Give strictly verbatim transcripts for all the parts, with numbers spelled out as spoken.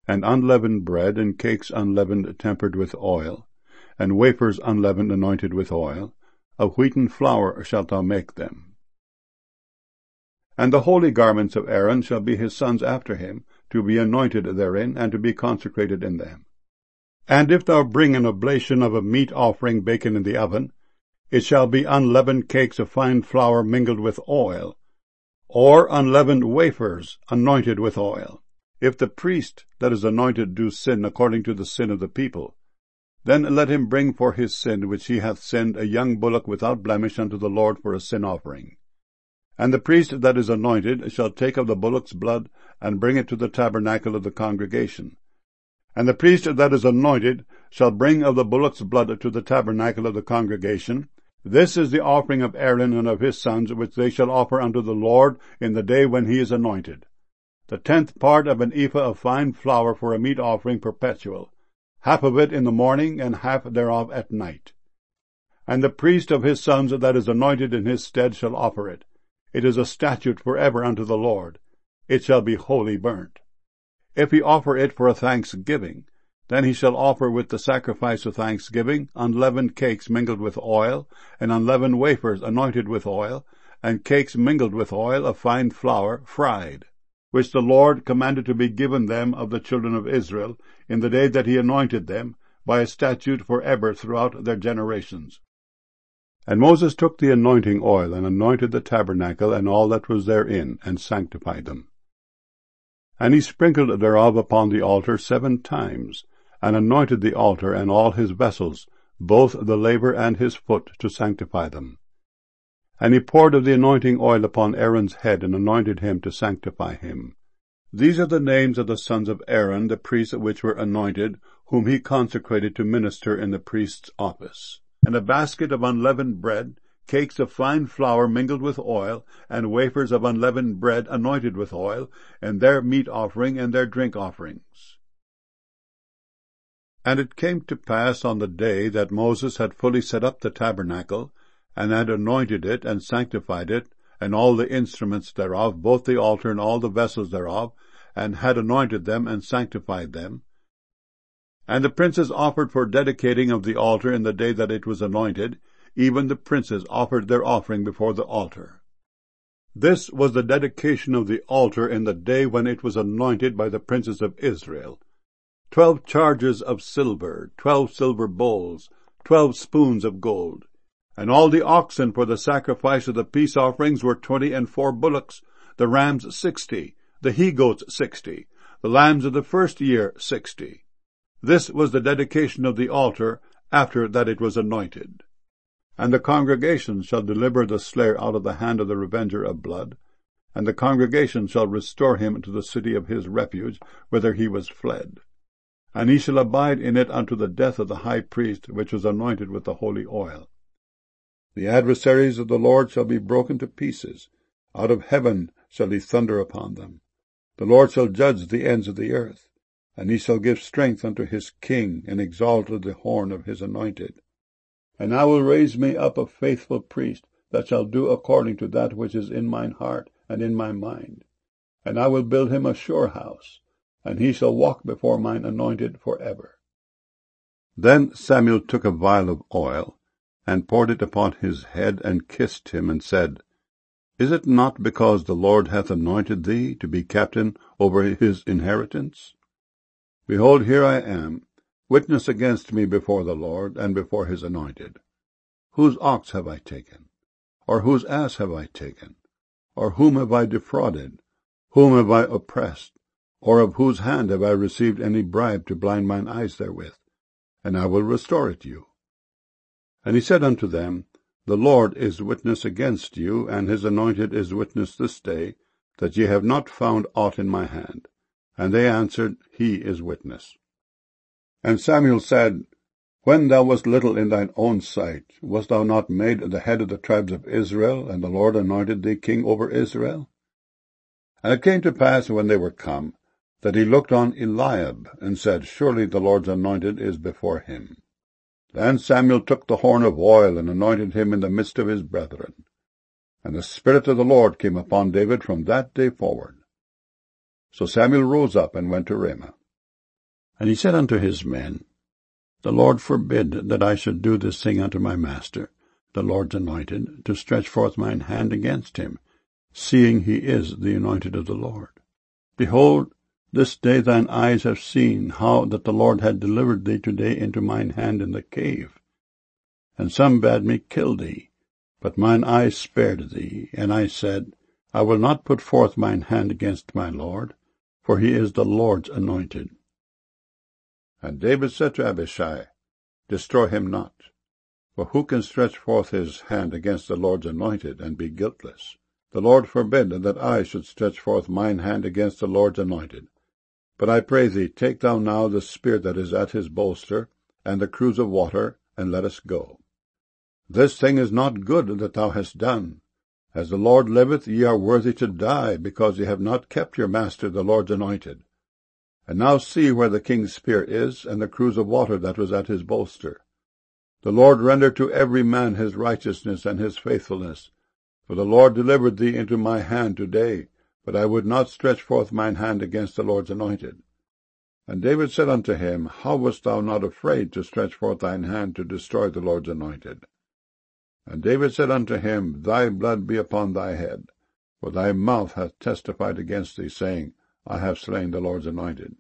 and unleavened bread, and cakes unleavened tempered with oil, and wafers unleavened anointed with oil. Of wheaten flour shalt thou make them. And the holy garments of Aaron shall be his sons after him, to be anointed therein, and to be consecrated in them. And if thou bring an oblation of a meat offering baken in the oven, it shall be unleavened cakes of fine flour mingled with oil, or unleavened wafers anointed with oil. If the priest that is anointed do sin according to the sin of the people, then let him bring for his sin which he hath sinned a young bullock without blemish unto the Lord for a sin offering. And the priest that is anointed shall take of the bullock's blood, and bring it to the tabernacle of the congregation. And the priest that is anointed shall bring of the bullock's blood to the tabernacle of the congregation. This is the offering of Aaron and of his sons, which they shall offer unto the Lord in the day when he is anointed. The tenth part of an ephah of fine flour for a meat offering perpetual, half of it in the morning, and half thereof at night. And the priest of his sons that is anointed in his stead shall offer it. It is a statute for ever unto the Lord. It shall be wholly burnt. If he offer it for a thanksgiving, then he shall offer with the sacrifice of thanksgiving unleavened cakes mingled with oil, and unleavened wafers anointed with oil, and cakes mingled with oil of fine flour fried, which the Lord commanded to be given them of the children of Israel in the day that he anointed them, by a statute for ever throughout their generations. And Moses took the anointing oil, and anointed the tabernacle and all that was therein, and sanctified them. And he sprinkled thereof upon the altar seven times, and anointed the altar and all his vessels, both the laver and his foot, to sanctify them. And he poured of the anointing oil upon Aaron's head, and anointed him to sanctify him. These are the names of the sons of Aaron, the priests which were anointed, whom he consecrated to minister in the priest's office. And a basket of unleavened bread, cakes of fine flour mingled with oil, and wafers of unleavened bread anointed with oil, and their meat offering and their drink offerings. And it came to pass on the day that Moses had fully set up the tabernacle, and had anointed it, and sanctified it, and all the instruments thereof, both the altar and all the vessels thereof, and had anointed them, and sanctified them. And the princes offered for dedicating of the altar in the day that it was anointed, even the princes offered their offering before the altar. This was the dedication of the altar in the day when it was anointed by the princes of Israel. Twelve chargers of silver, twelve silver bowls, twelve spoons of gold. And all the oxen for the sacrifice of the peace offerings were twenty and four bullocks, the rams sixty, the he-goats sixty, the lambs of the first year sixty. This was the dedication of the altar after that it was anointed. And the congregation shall deliver the slayer out of the hand of the revenger of blood, and the congregation shall restore him to the city of his refuge, whither he was fled. And he shall abide in it unto the death of the high priest, which was anointed with the holy oil. The adversaries of the Lord shall be broken to pieces. Out of heaven shall he thunder upon them. The Lord shall judge the ends of the earth. And he shall give strength unto his king, and exalt the horn of his anointed. And I will raise me up a faithful priest, that shall do according to that which is in mine heart and in my mind. And I will build him a sure house, and he shall walk before mine anointed for ever. Then Samuel took a vial of oil, and poured it upon his head, and kissed him, and said, Is it not because the Lord hath anointed thee to be captain over his inheritance? Behold, here I am, witness against me before the Lord, and before his anointed. Whose ox have I taken? Or whose ass have I taken? Or whom have I defrauded? Whom have I oppressed? Or of whose hand have I received any bribe to blind mine eyes therewith? And I will restore it you. And he said unto them, The Lord is witness against you, and his anointed is witness this day, that ye have not found aught in my hand. And they answered, He is witness. And Samuel said, When thou wast little in thine own sight, wast thou not made the head of the tribes of Israel, and the Lord anointed thee king over Israel? And it came to pass, when they were come, that he looked on Eliab, and said, Surely the Lord's anointed is before him. Then Samuel took the horn of oil, and anointed him in the midst of his brethren. And the Spirit of the Lord came upon David from that day forward. So Samuel rose up and went to Ramah. And he said unto his men, The Lord forbid that I should do this thing unto my master, the Lord's anointed, to stretch forth mine hand against him, seeing he is the anointed of the Lord. Behold, this day thine eyes have seen how that the Lord had delivered thee today into mine hand in the cave. And some bade me kill thee, but mine eyes spared thee, and I said, I will not put forth mine hand against my Lord, for he is the Lord's anointed. And David said to Abishai, Destroy him not. For who can stretch forth his hand against the Lord's anointed, and be guiltless? The Lord forbid that I should stretch forth mine hand against the Lord's anointed. But I pray thee, take thou now the spear that is at his bolster, and the cruse of water, and let us go. This thing is not good that thou hast done. As the Lord liveth, ye are worthy to die, because ye have not kept your master the Lord's anointed. And now see where the king's spear is, and the cruse of water that was at his bolster. The Lord render to every man his righteousness and his faithfulness. For the Lord delivered thee into my hand today, but I would not stretch forth mine hand against the Lord's anointed. And David said unto him, How wast thou not afraid to stretch forth thine hand to destroy the Lord's anointed? And David said unto him, Thy blood be upon thy head, for thy mouth hath testified against thee, saying, I have slain the Lord's anointed.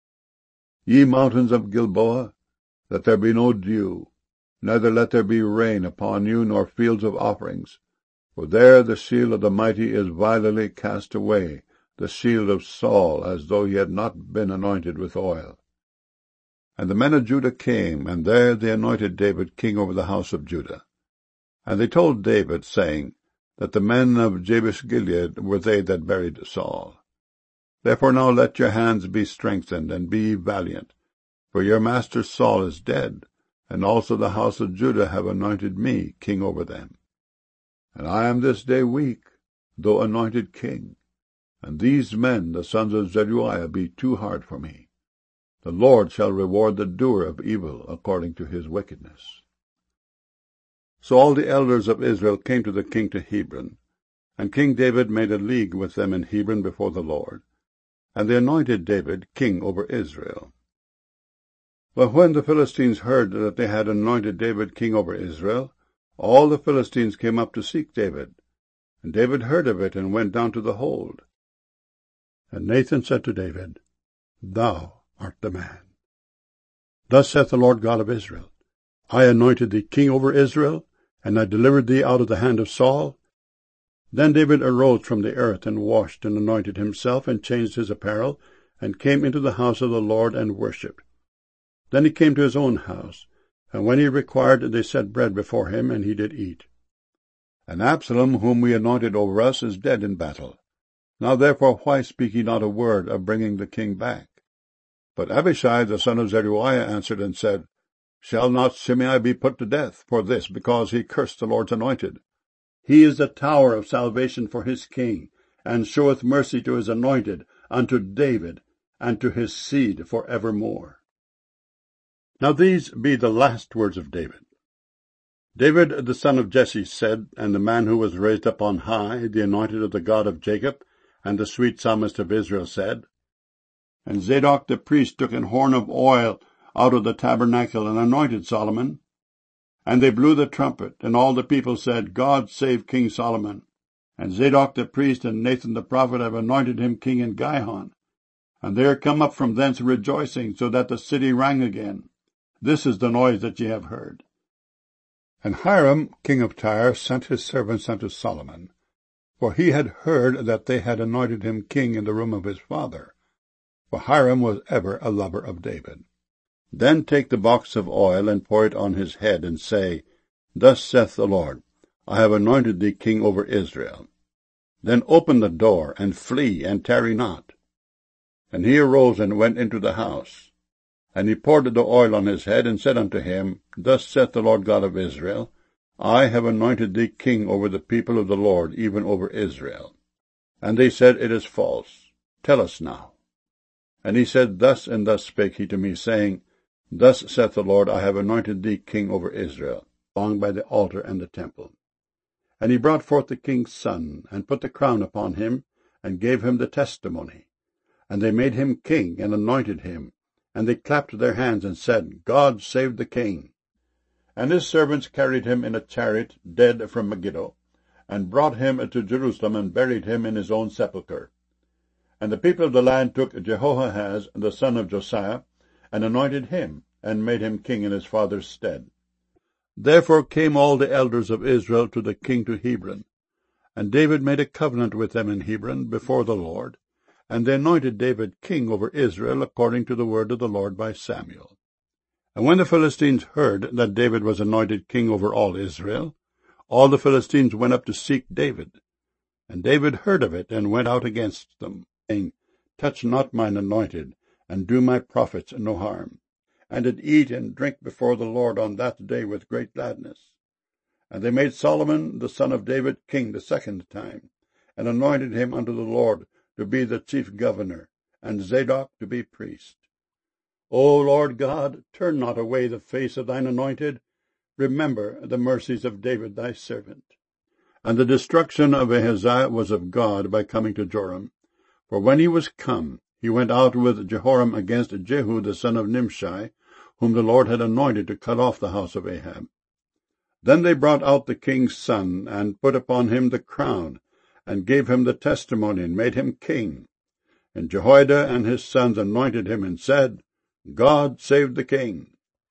Ye mountains of Gilboa, let there be no dew, neither let there be rain upon you, nor fields of offerings. For there the shield of the mighty is vilely cast away, the shield of Saul, as though he had not been anointed with oil. And the men of Judah came, and there they anointed David king over the house of Judah. And they told David, saying, that the men of Jabesh-Gilead were they that buried Saul. Therefore now let your hands be strengthened, and be ye valiant, for your master Saul is dead, and also the house of Judah have anointed me king over them. And I am this day weak, though anointed king, and these men, the sons of Zeruiah, be too hard for me. The Lord shall reward the doer of evil according to his wickedness. So all the elders of Israel came to the king to Hebron, and King David made a league with them in Hebron before the Lord, and they anointed David king over Israel. But when the Philistines heard that they had anointed David king over Israel, all the Philistines came up to seek David. And David heard of it, and went down to the hold. And Nathan said to David, Thou art the man. Thus saith the Lord God of Israel, I anointed thee king over Israel, and I delivered thee out of the hand of Saul. Then David arose from the earth, and washed, and anointed himself, and changed his apparel, and came into the house of the Lord, and worshipped. Then he came to his own house, and when he required, they set bread before him, and he did eat. And Absalom, whom we anointed over us, is dead in battle. Now therefore why speak ye not a word of bringing the king back? But Abishai the son of Zeruiah answered and said, Shall not Shimei be put to death for this, because he cursed the Lord's anointed? He is the tower of salvation for his king, and showeth mercy to his anointed, unto David, and to his seed for evermore. Now these be the last words of David. David the son of Jesse said, and the man who was raised up on high, the anointed of the God of Jacob, and the sweet psalmist of Israel said, And Zadok the priest took an horn of oil out of the tabernacle, and anointed Solomon. And they blew the trumpet, and all the people said, God save King Solomon. And Zadok the priest and Nathan the prophet have anointed him king in Gihon. And they are come up from thence rejoicing, so that the city rang again. This is the noise that ye have heard. And Hiram king of Tyre sent his servants unto Solomon, for he had heard that they had anointed him king in the room of his father. For Hiram was ever a lover of David. Then take the box of oil, and pour it on his head, and say, Thus saith the Lord, I have anointed thee king over Israel. Then open the door, and flee, and tarry not. And he arose and went into the house. And he poured the oil on his head, and said unto him, Thus saith the Lord God of Israel, I have anointed thee king over the people of the Lord, even over Israel. And they said, It is false. Tell us now. And he said, Thus and thus spake he to me, saying, Thus saith the Lord, I have anointed thee king over Israel, along by the altar and the temple. And he brought forth the king's son, and put the crown upon him, and gave him the testimony. And they made him king, and anointed him, And they clapped their hands and said, God save the king. And his servants carried him in a chariot, dead from Megiddo, and brought him to Jerusalem, and buried him in his own sepulchre. And the people of the land took Jehoahaz, the son of Josiah, and anointed him, and made him king in his father's stead. Therefore came all the elders of Israel to the king to Hebron. And David made a covenant with them in Hebron before the Lord, and they anointed David king over Israel according to the word of the Lord by Samuel. And when the Philistines heard that David was anointed king over all Israel, all the Philistines went up to seek David. And David heard of it, and went out against them, saying, Touch not mine anointed, and do my prophets no harm. And did eat and drink before the Lord on that day with great gladness. And they made Solomon the son of David king the second time, and anointed him unto the Lord to be the chief governor, and Zadok to be priest. O Lord God, turn not away the face of thine anointed. Remember the mercies of David thy servant. And the destruction of Ahaziah was of God by coming to Joram. For when he was come, he went out with Jehoram against Jehu the son of Nimshi, whom the Lord had anointed to cut off the house of Ahab. Then they brought out the king's son, and put upon him the crown, and gave him the testimony, and made him king. And Jehoiada and his sons anointed him, and said, God save the king.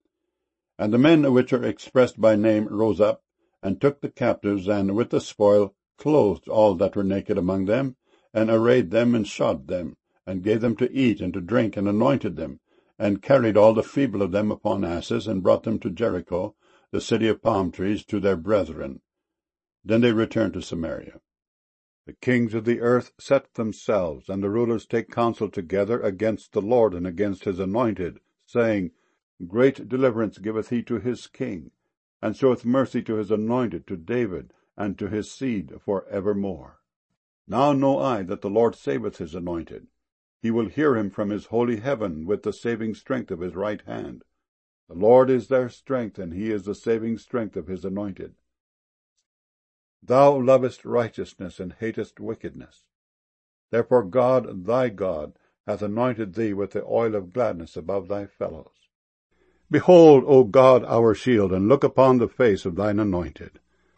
And the men which are expressed by name rose up, and took the captives, and with the spoil clothed all that were naked among them, and arrayed them, and shod them, and gave them to eat and to drink, and anointed them, and carried all the feeble of them upon asses, and brought them to Jericho, the city of palm trees, to their brethren. Then they returned to Samaria. The kings of the earth set themselves, and the rulers take counsel together against the Lord and against his anointed, saying, Great deliverance giveth he to his king, and showeth mercy to his anointed, to David, and to his seed for evermore. Now know I that the Lord saveth his anointed. He will hear him from his holy heaven with the saving strength of his right hand. The Lord is their strength, and he is the saving strength of his anointed. Thou lovest righteousness, and hatest wickedness. Therefore God, thy God, hath anointed thee with the oil of gladness above thy fellows. Behold, O God, our shield, and look upon the face of thine anointed.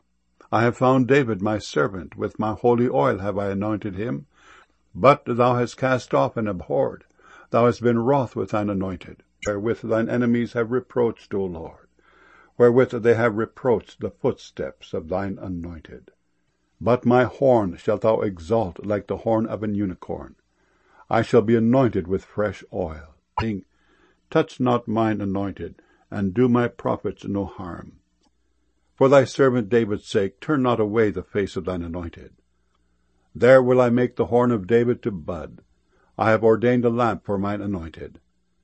I have found David my servant, with my holy oil have I anointed him. But thou hast cast off and abhorred. Thou hast been wroth with thine anointed, wherewith thine enemies have reproached, O Lord, wherewith they have reproached the footsteps of thine anointed. But my horn shalt thou exalt like the horn of an unicorn. I shall be anointed with fresh oil, saying, Touch not mine anointed, and do my prophets no harm. For thy servant David's sake, turn not away the face of thine anointed. There will I make the horn of David to bud. I have ordained a lamp for mine anointed.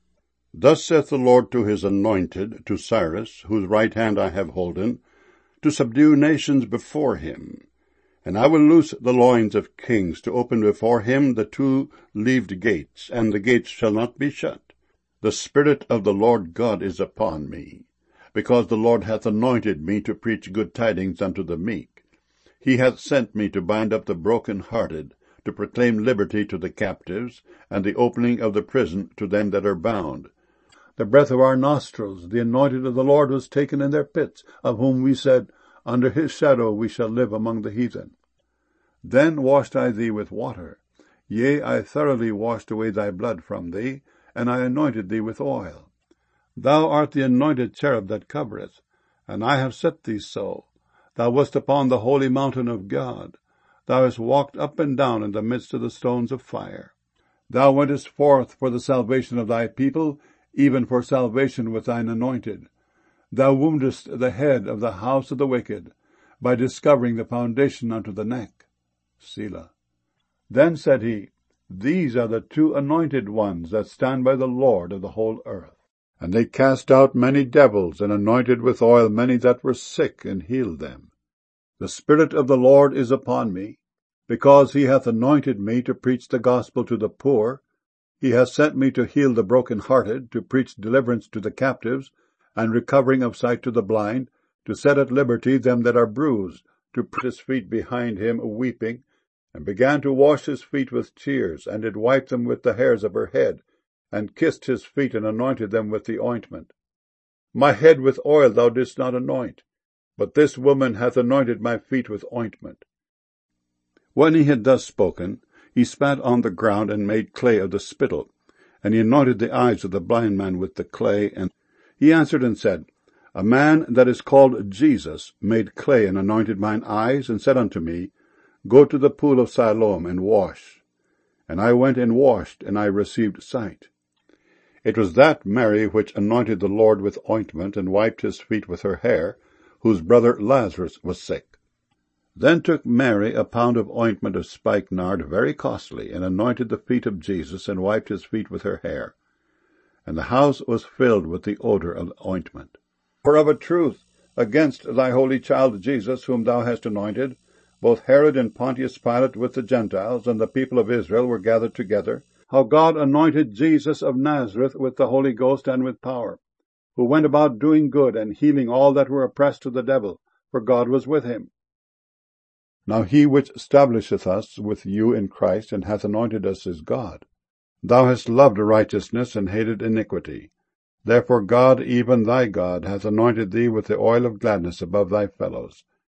Thus saith the Lord to his anointed, to Cyrus, whose right hand I have holden, to subdue nations before him. And I will loose the loins of kings, to open before him the two-leaved gates, and the gates shall not be shut. The Spirit of the Lord God is upon me, because the Lord hath anointed me to preach good tidings unto the meek. He hath sent me to bind up the broken-hearted, to proclaim liberty to the captives, and the opening of the prison to them that are bound. The breath of our nostrils, the anointed of the Lord, was taken in their pits, of whom we said, Under his shadow we shall live among the heathen. Then washed I thee with water. Yea, I thoroughly washed away thy blood from thee, and I anointed thee with oil. Thou art the anointed cherub that covereth, and I have set thee so. Thou wast upon the holy mountain of God. Thou hast walked up and down in the midst of the stones of fire. Thou wentest forth for the salvation of thy people, even for salvation with thine anointed. Thou woundest the head of the house of the wicked, by discovering the foundation unto the neck. Selah. Then said he, These are the two anointed ones that stand by the Lord of the whole earth. And they cast out many devils, and anointed with oil many that were sick, and healed them. The Spirit of the Lord is upon me, because he hath anointed me to preach the gospel to the poor. He hath sent me to heal the broken-hearted, to preach deliverance to the captives, and recovering of sight to the blind, to set at liberty them that are bruised, to put his feet behind him weeping, and began to wash his feet with tears, and did wipe them with the hairs of her head, and kissed his feet, and anointed them with the ointment. My head with oil thou didst not anoint, but this woman hath anointed my feet with ointment. When he had thus spoken, he spat on the ground, and made clay of the spittle, and he anointed the eyes of the blind man with the clay. And he answered and said, A man that is called Jesus made clay, and anointed mine eyes, and said unto me, Go to the pool of Siloam, and wash. And I went and washed, and I received sight. It was that Mary which anointed the Lord with ointment, and wiped his feet with her hair, whose brother Lazarus was sick. Then took Mary a pound of ointment of spikenard, very costly, and anointed the feet of Jesus, and wiped his feet with her hair. And the house was filled with the odour of the ointment. For of a truth, against thy holy child Jesus, whom thou hast anointed, both Herod and Pontius Pilate with the Gentiles and the people of Israel were gathered together, how God anointed Jesus of Nazareth with the Holy Ghost and with power, who went about doing good and healing all that were oppressed of the devil, for God was with him. Now he which establisheth us with you in Christ, and hath anointed us, is God. Thou hast loved righteousness, and hated iniquity. Therefore God, even thy God, hath anointed thee with the oil of gladness above thy fellows.